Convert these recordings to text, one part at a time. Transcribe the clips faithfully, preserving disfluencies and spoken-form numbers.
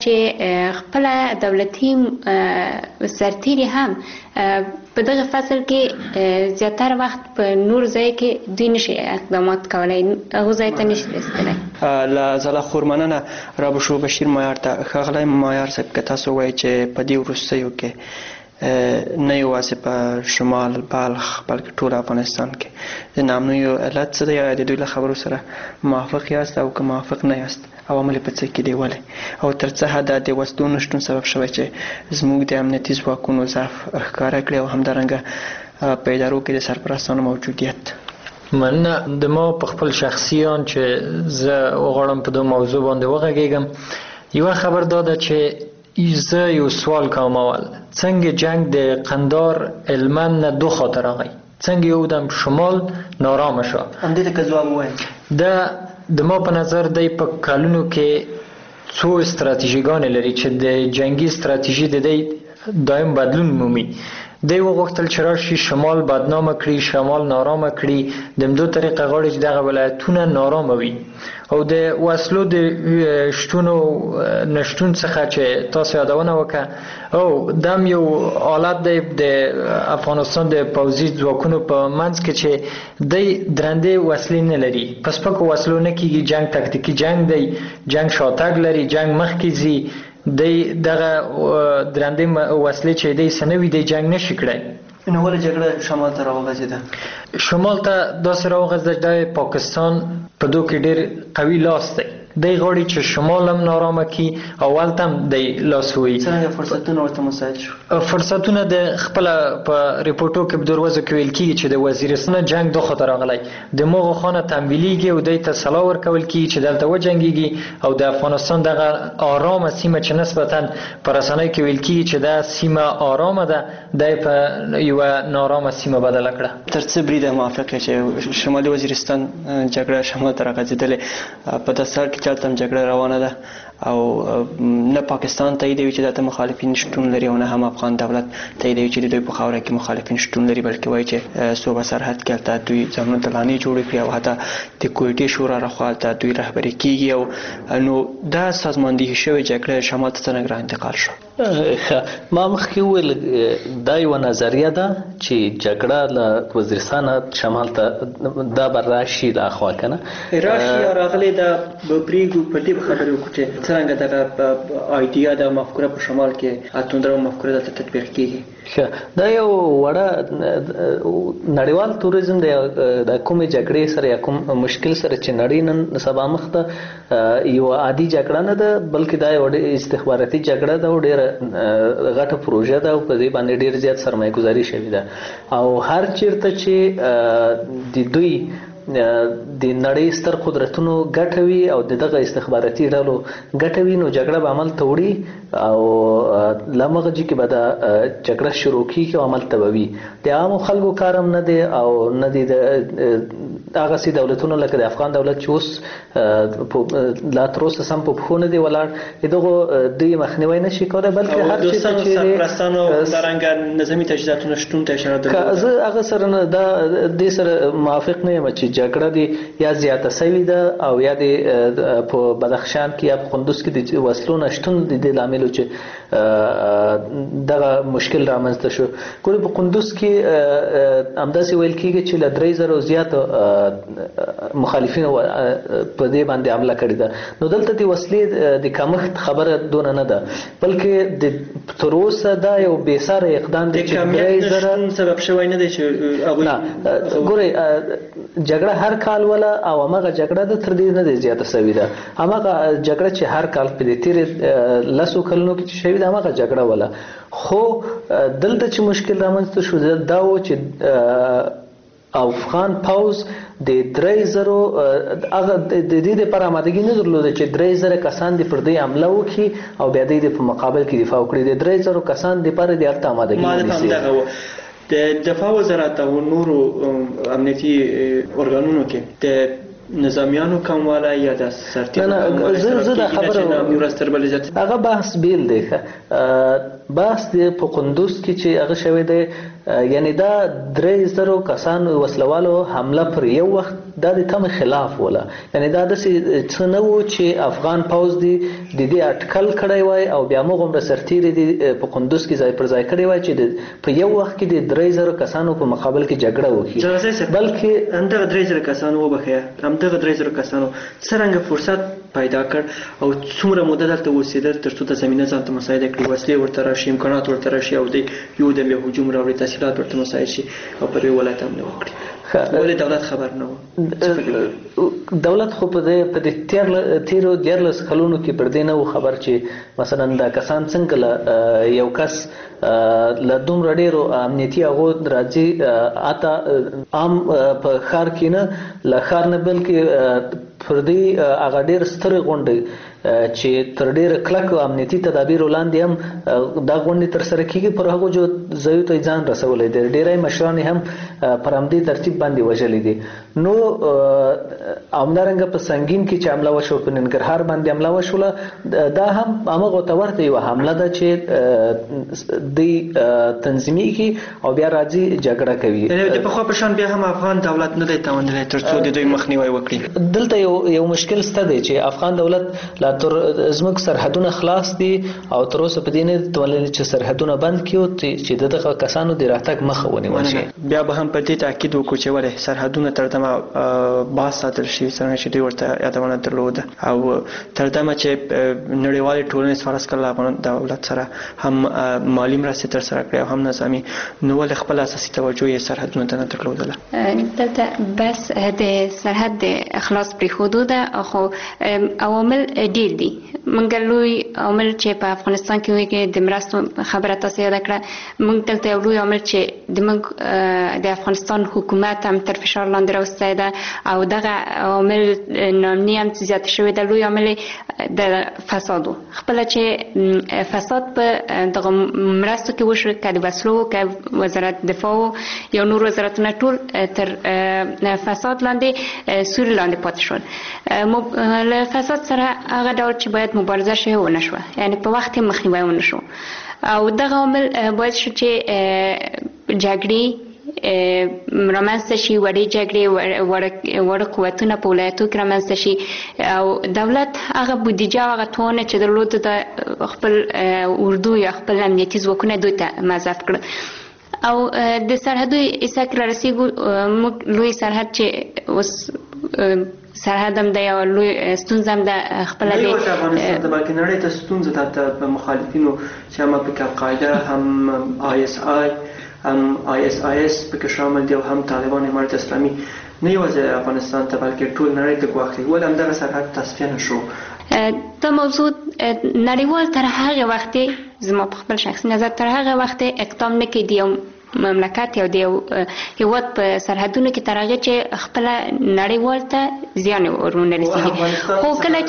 چې خپل دولتي سرتیري هم په دغه فصل کې زیاتره وخت په نور ځای کې دوی نشي اقدامات کولای، هغو ځای ته نشي رسیدلی. له زله خورمننه را بشو بشیر مایار ته. ښاغلی مایار صاحب که تاسو وایئ چې په دې وروستیو کې نه یوازې په شمال بلخ بلکې ټول افغانستان کې د ناامنیو علت څه دی؟ یا د دوی له خبرو سره موافق یاست او که موافق نه یاست عوامل په څه کې دی ولې؟ او تر څه حده د وسلو نشتون سبب شوی چې زموږ د امنیتي ځواکونو ضعف ښکاره کړي او همدارنګه په ادارو کې د سرپرستانو موجودیت؟ مننه. د ما په خپل شخصیان چې زه وغواړم په دو موضوع باندې وغږېږم. یوه خبر دا ده چې زه یو سوال کوم اول، څنګه جنگ د قندار هلمند نه دو خاطر راغی؟ څنګه یو دم شمال نارامه شو؟ همدې ته که ځواب ووایم. دا د ما په نظر دی په کلونو کې څو استراتیژیګانې لري چې د جنگي استراتیژي د دی دایم بدلون مومي. دی وغوښتل چې راشي شمال بدنامه کړي، شمال نارامه کړي، د همدو طریقه غواړي چې دغه ولایتونه نارامه وي. او د وسلو د شتون او نشتون څخه چې تاسو یادونه وکړه، او دم یو حالت دی د افغانستان د پوځي ځواکونو په منځ کې چې دی درنده وسلې نه لري، په سپکو وسلو نه کېږي جنگ، تکتیکي جنگ دی، جنگ شاتګ لري، جنگ مخکې ځي. دی دغه درنده وسلې چې دی سنوي دی جنگ نشي کړی. نو ولې جګړه شمال ته راوغځېده؟ شمال ته داسې راوغځېده چې د پاکستان په دو کې ډېر قوي لاس دی. دی غواړي چې شمال هم نارامه کړي او هلته هم دی لاس ووهي. څرنګه فرصتونه ورته مساعد شو؟ فرصتونه د خپله په ریپورټو کې په دروازو کې ویل کېږي چې د وزیرستان جنگ دو خاطر راغلی، د مغو خانه تمویلیږي او دی ته سلا ورکول کېږي چې دلته وجنګېږي او د افغانستان دغه آرامه سیمه چې نسبتا په رسنیو کې ویل کېږي چې دا سیمه آرامه ده، دی په یوه نارامه سیمه بدله کړه. تر څه بریده موافق یې چې شمالي وزیرستان جګړه شمال ته راغځېدلې؟ په دستار کې چلته هم جګړه روانه ده او نه پاکستان تاییدوي چې دلته مخالفین شتون لري او نه هم افغان دولت تاییدوي چې د دوی په خاوره کې مخالفین شتون لري، بلکې وایي چې صوبه سرحد کې هلته دوی ځانونه ته لانې جوړې کړي او حتی د کویټې شورا لخوا هلته دوی رهبري کېږي. او نو دا سازماندهي شوې جګړه شمال ته څرنګه را انتقال شو؟ ما مخکې وویل دا یوه نظریه ده چې جګړه له وزیرستانه شمال ته دا به راشي دا خوا که نه راشي یا راغلی دا به پرېږدو. په دې به خبرې وکړو چې څرنګه دغه آیډیا د مفکوره په شمال کې اتوندره مفکوره دلته تطبیق کېږي. دا یو وړه نړیوال توریزم دی د کومې جګړې سره یا کوم مشکل سره چې نړۍ نن سبا مخ ته یو عادي جګړه نه ده، بلکې دا یو استخباراتي جګړه ده او ډېره غټه پروژه ده او په دې باندې ډېر زیات سرمایه ګزاري شوې ده. او هر چیرته چې د دوی د نړۍ ستر قدرتونو ګټه وي او د دغه استخباراتي ډلو ګټه وي، نو جګړه به عمل ته وړي او له همغه ځای کې به دا جګړه شروع کېږي او عمل ته به وي. د عامو خلکو کار هم نه دی او نه دی د هغسې دولتونو لکه د افغان دولت چې اوس لا تر اوسه سم په پښو نه دی ولاړ، د دغو دوی مخنیوی نه شي کولی، بلکې هر چېرته چې سرپرستانو همدارنګه نظامي تجهیزاتو شتون ته اشاره درلوده. زه هغه سره نه دا دې سره موافق نه یم چې جګړه دې یا زیاته سوې ده او یا دې په بدخشان کې یا په قندوز کې د وسلو نشتون د دې لامل چې دغه مشکل رامنځته شو. ګورې په قندوز کې همداسې ویل کېږي چې له درې زرو زیاتو مخالفینو په دې باندې حمله کړې ده. نو دلته د وسلې د کمښت خبره دونه نه ده، بلکې د تر اوسه دا یو بې ساره اقدام دی چې درې زره سبب شوی نه دی چې نه. ګورې جګړه هر کال ولا او همغه جګړه د تر دې نه دی زیاته سوې ده. همغه جګړه چې هر کال په دې تېرې لسو کلونو کې چې شوې ده همغه جګړه ولا. خو دلته چې مشکل رامنځته شو دا و چې افغان پوځ د درې زرو هغه د دې لپاره آمادګي نه درلوده چې درې زره کسان دې پر دې حمله وکړي او بیا دې په مقابل کې دفاع وکړي. د درې زرو کسان دپاره دې هلته آمادګي ونیسي. د دفاع وزارت او نورو امنیتي ارګانونو کې د نظامیانو کموالی یا د سرتیرو کموالی زه دا خبره هغه بحث بیل دی. بحث دی په قندوز کې چې هغه شوی دی یعنی دا درې زرو کسانو وسلوالو حمله پر یو وخت دا د تم خلاف ولا یعنی دا د څه نه و چې افغان پوز دی د دې اټکل کړی وای او بیا موږ هم سرتیری دی په قندوز کې ځای پر ځای کړی وای چې په یو وخت کې د درې زرو کسانو په مقابل کې جګړه وکړي بلکې همدغه درې زره کسانو وبخیا همدغه درې زره کسانو څرنګه فرصت پیدا کړ او څومره موده دلته اوسېدل ترڅو د زمینه ځان ته مساعده کړي وسلې ورته راشي امکانات ورته راشي او د یو د هجوم راوړي تحصیلات ورته مساعد شي او پر یو ولایت حمله وکړي ولې دولت خبر نه و دولت خو په دې په دې تیرو دیارلس کلونو کې پر دې نه و خبر چې مثلا دا کسان څنګه یو کس له دومره ډېرو امنیتي هغو راځي اته عام په ښار کې نه له ښار نه بلکې پر دې هغه ډېر سترې غونډې چې تر ډېره کلک امنیتي تدابیر وړاندې هم دا غونډې ترسره کېږي پر هغو ځایو ته ځان رسولی دی ډېری مشران یې هم پر همدې ترتیب باندې وژلي دي نو همدارنګه په سنګین کې چې حمله وشوه په ننګرهار باندې حمله وشوله دا هم همغو ته ورته یوه حمله ده چې دوی تنظیمیږي او بیا راځي جګړه کوي د پخوا په شان بیا هم افغان دولت نه دی توانیدلی تر څو د دوی مخنیوی وکړي دلته یو یو مشکل شته دی چې افغان دولت لا تر زموږ سرحدونه خلاص دي او تر اوسه په دې نه توانیدلی چې سرحدونه بند کړي چې دغه کسانو د راتګ مخه ونیول شي بیا به هم په دې تاکید وکړو چې ولې سرحدونه تر دمه باز ساتل شوي څرنګه چې دوی ورته یادونه درلوده او تر دمه چې نړیوالې ټولنې فرض کړل افغان دولت سره هم مالي مرستې ترسره کړې او هم نظامي نو ولې خپل اساسي توجه یې سرحدونو ته نه درلودله دلته بس د سرحد د خلاص پرېښودو ده خو عوامل ډېر دي موږ لوی عامل چې په افغانستان کې وي د مرستو خبره تاسو یاد کړه موږ دلته یو لوی عامل چې د موږ د افغانستان حکومت هم تر فشار لاندې راوستی ده او دغه عامل نامني هم زیات شوی ده لوی عامل د فسادو خپله چې فساد په دغه مرستو کې وشو که د وسلو که وزارت دفاع یا نور وزارتونه ټول تر فساد لاندې سوري لاندې پاتې شول له فساد سره هغه ډول چې باید مبارزه شي ونه شوه یعنی په وخت مخنیوی ونه شو او دغه عامل باید شو چې جګړې رامنځته شي وړې جګړې وړه قوتونه په ولایتو کې رامنځته شي او دولت هغه بودیجه هغه توانه چې درلوده د خپل اردو یا خپل امنیتي ځواکونه دوی ته مضاف کړه او د سرحدو ایسا کې رارسېږو موږ لوی سرحد چې اوس سرحد هم د یو لوی ستونزه هم د خپله د افغانستان د بلکې نړۍ ته ستونزه ده د مخالفینو چې هم پکې القاعده هم آی اس آی هم آی اس آی اس پکې شامل دي او هم طالبان امارت اسلامي نه یوازې افغانستان ته بلکې ټول نړۍ ته ګواښ کوي ولې همدغه سرحد تصفیه نه شو دا موضوع نړیوال تر هغه وخته زما په خپل شخصي نظر تر هغه وخته اقدام نه کوي د یو مملکت یا د یو هېواد په سرحدونو کې تر هغه چې خپله نړیوال ته زیان ورونه رسېږي خو کله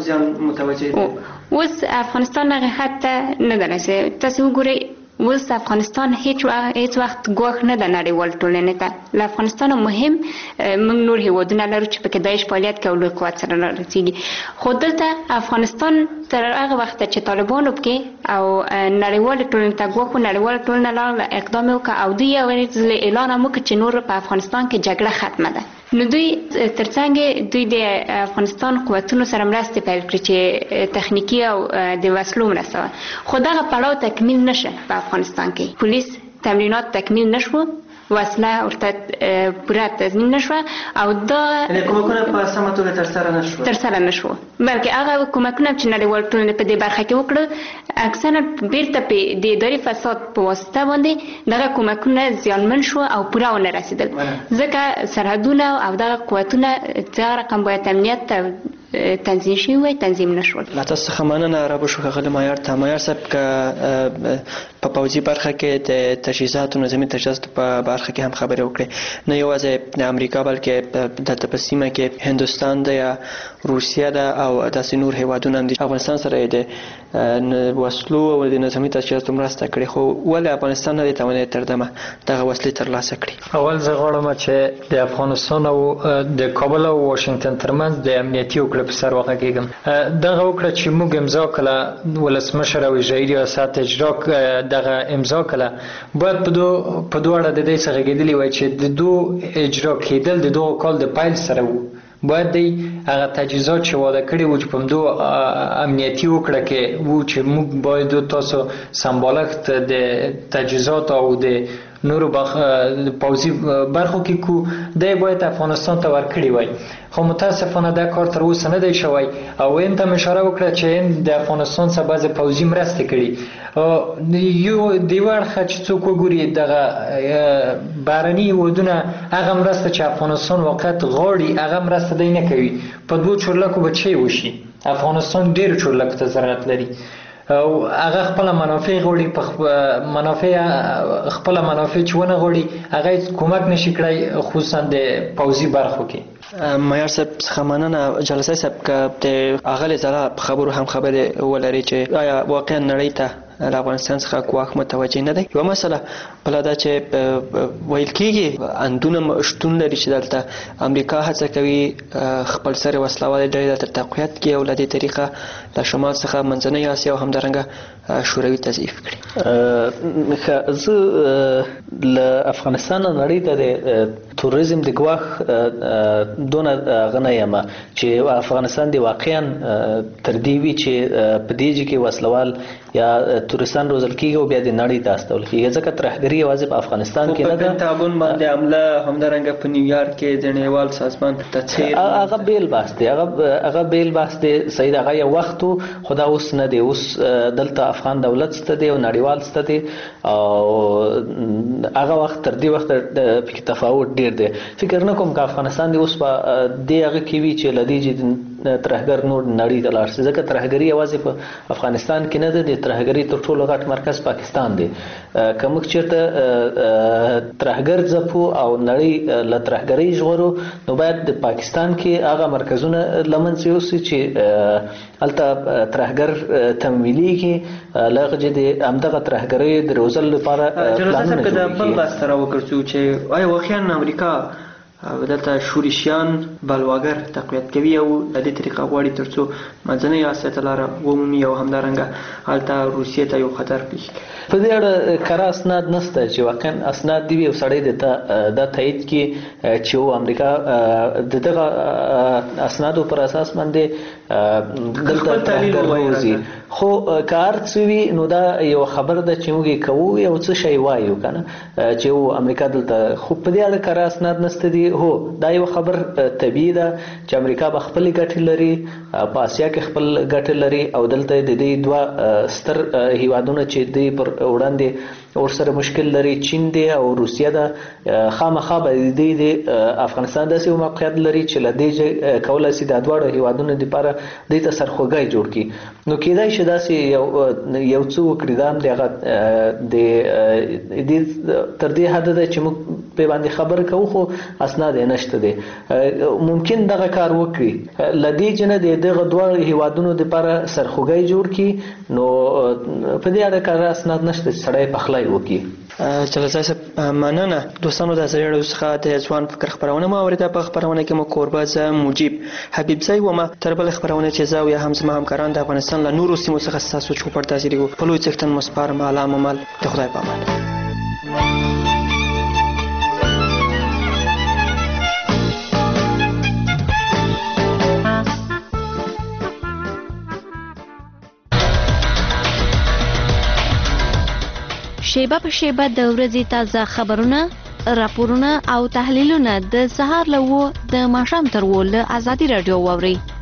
چې اوس افغانستان هغه حد ته نه ده رسېدلی تاسې وګورئ اوس افغانستان هیڅ هیڅ وخت ګواښ نه ده نړیوال ټولنې ته له افغانستان مهم موږ نور هېوادونه لرو چې پکې داعش فعالیت کوي او لوی قوت سره رسېږي خو دلته افغانستان تر هغه وخته چې طالبانو پکې او نړیوالې ټولنې ته ګواښ و نړیواله ټولنه لاړه اقدام یې وکړه او دوی یو ځل اعلان هم وکړ چې نور په افغانستان کې جګړه ختمه ده نو دوی ترڅنګ دوی د افغانستان قوتونو سره مرستې پیل کړې چې تخنیکي او د وسلو مرسته خو دغه پړاو تکمیل نشه په افغانستان کې پولیس تمرینات تکمیل نشو وسله ورته پوره تضمین نشوه او دا کومکونه په سمه توګه ترسره نشوه ترسره نشوه بلکې هغه کومکونه چې نړیوال ټولنې په دې برخه کې وکړه اکثرا بیرته په د اداري فساد په واسطه باندې دغه کومکونه زیانمن شو او پوره ونه رسېدل ځکه سرحدونه او دغه قوتونه دغه رقم باید امنیت تنظیم شوي وای تنظیم نشول له تاسو څخه مننه رابو شو ښاغلی مایار ته مایار صاحب که په پوځي برخه کې د تجهیزاتو نظامي تجهیزاتو په برخه کې هم خبرې وکړې نه یوازې د امریکا بلکې دلته په سیمه کې هندوستان ده یا روسیه ده او داسې نور هیوادونه هم دي افغانستان سره یې د وسلو او د نظامي تجهیزاتو مرسته کړې خو ولې افغانستان نه دی توانیدلی تر دمه دغه وسلې ترلاسه کړي اول زه غواړم چې د افغانستان او د کابل او واشنګټن ترمنځ د امنیتي وکړه په سر واقع کېږم دغه وکړه چې موږ امضا کړه ولسمشر او اجرایي ریاست اجرا د دغه امضا کړه باید په دو په دواړه د دې څخه غږېدلی وای چې د دو اجرا کېدل د دغه کال د پیل سره وو. باید دی هغه تجهیزات چې واده کړي وو چې په همدو امنیتي وکړه کې وو چې موږ باید تاسو سمبالښت د تجهیزات او د نورو پوځي برخو کې کو دی باید افغانستان ته ورکړي وای، خو متاسفانه دا کار تر اوسه نه دی شوی. او هند ته مې اشاره وکړه چې هند د افغانستان څخه بعضې پوځي مرستې کړي. یو د یوه اړخه چې څوک وګوري دغه بهرني هېوادونه هغه مرسته چې افغانستان واقعیت غواړي هغه مرسته دی نه کوي. په دوو چورلکو به چی وشي؟ افغانستان ډېرو چورلکو ته ضرورت لري او هغه خپل منافع غوړي په منافع خپل منافع چې ونه غوړي هغه کومک نشي کړی خصوصا د پوځي برخو کې. معیار صاحب څخه مننه. جلسه صاحب که د اغلې ځله په خبرو هم خبرې ولري چې آیا واقعا نړۍ ته له افغانستان څخه ګواښ متوجه نه دی؟ یوه مسله بله دا چې ویل کېږي اندونه شتون لري چې دلته امریکا هڅه کوي خپل سر وسله والې ډلې تر تقویت کړي او له دې طریقه له شمال څخه منځنۍ اسیا او همدارنګه شوروي تضعیف کړي. زه له افغانستان نړۍ ته د توریزم د ګواښ دونه هغه نه یم چې افغانستان د واقعا تر دې وي چې په دې کې وسلوال یا توریستان روزل کېږي او بیا د نړۍ ته استول کېږي، ځکه ترهګري یوازې په افغانستان کې نه ده. په پنټاګون باندې حمله همدارنګه په نیویارک کې د نړیوال سازمان تسخیر هغه بیل بحث دی، هغه بیل بحث دی صحیح. هغه یو وخت خو دا اوس نه دی. اوس دلته افغان دولت سته دی او نړیوال سته دی او هغه وخت تر دې وخت پکې تفاوت ډېر دی. فکر نه کوم که افغانستان دی اوس په دې هغه کې وي چې له دې چې ترهګر نور نړۍ ته لاړ شي، ځکه ترهګري یوازې په افغانستان کې نه ده، د ترهګري تر ټولو غټ مرکز پاکستان دی. که موږ چېرته ترهګر ځپو او نړۍ له ترهګرۍ ژغورو نو باید د پاکستان کې هغه مرکزونه له منځه یوسي چې هلته ترهګر تمویلیږي، له هغه چې د همدغه ترهګرۍ د روزلو لپاره پلانونه جوړ کړي. بل بحث ته راوګرځو چې آیا واقعا امریکا دلته شورشیان بلواګر تقویت کوي او د دې طریقه غواړي تر څو منځنۍ اسیا ته لاره ومومي او همدارنګه هلته روسیې ته یو خطر پیښ کړي؟ په دې اړه کره اسناد نشته چې واقعا اسناد دی او سړی د دا تایید کړي چې امریکا د دغه اسنادو پر اساس باندې دلته ترهګر. خو کار څه وي نو دا یو خبر ده چې موږ کوو یو څه شی وایو کنه چې امریکا دلته، خو په دې اړه کره اسناد نشته دي. هو دا یو خبر طبیعي ده چې امریکا به خپل ګټې لري، په اسیا کې خپل ګټې لري او دلته د دې دوه ستر هیوادونه چې دوی پر وړاندې ورسره مشکل لري، چین دی او روسیه ده، خامخا به د افغانستان داسې یو موقعیت لري چې له دې کولی شي د دواړو هیوادونو دپاره دوی ته سرخوږی جوړ کړي. نو کېدای شي داسې یو څه وکړي. دا هم د هغه تر دې حده ده چې موږ پرې باندې خبر کوو خو اسناد یې نشته دی. ممکن دغه کار وکړي له دې چې نه د دغه دواړو هیوادونو دپاره سرخوږی جوړ کړي. نو په دې اړه کار اسناد نشته چې سړی پخلی وکړي. جلسه صاحب مننه. دوستانو د ازریاډیو څخه د ځوان فکر خپرونه مو اورېده. په خپرونه کې مو کوربه زه مجیب حبیب ځای وم. تر بلې خپرونې چې زه او یا هم زما همکاران د افغانستان له نورو سیمو څخه ستاسو چوپړ ته حاضرېږو. په لوی څښتن مو سپارم. الله مو مل. د خدای په امان. شیبه په شیبه د ورځې تازه خبرونه، راپورونه او تحلیلونه د سهار له اوه د ماښام تر اوه له ازادي راډیو واورئ.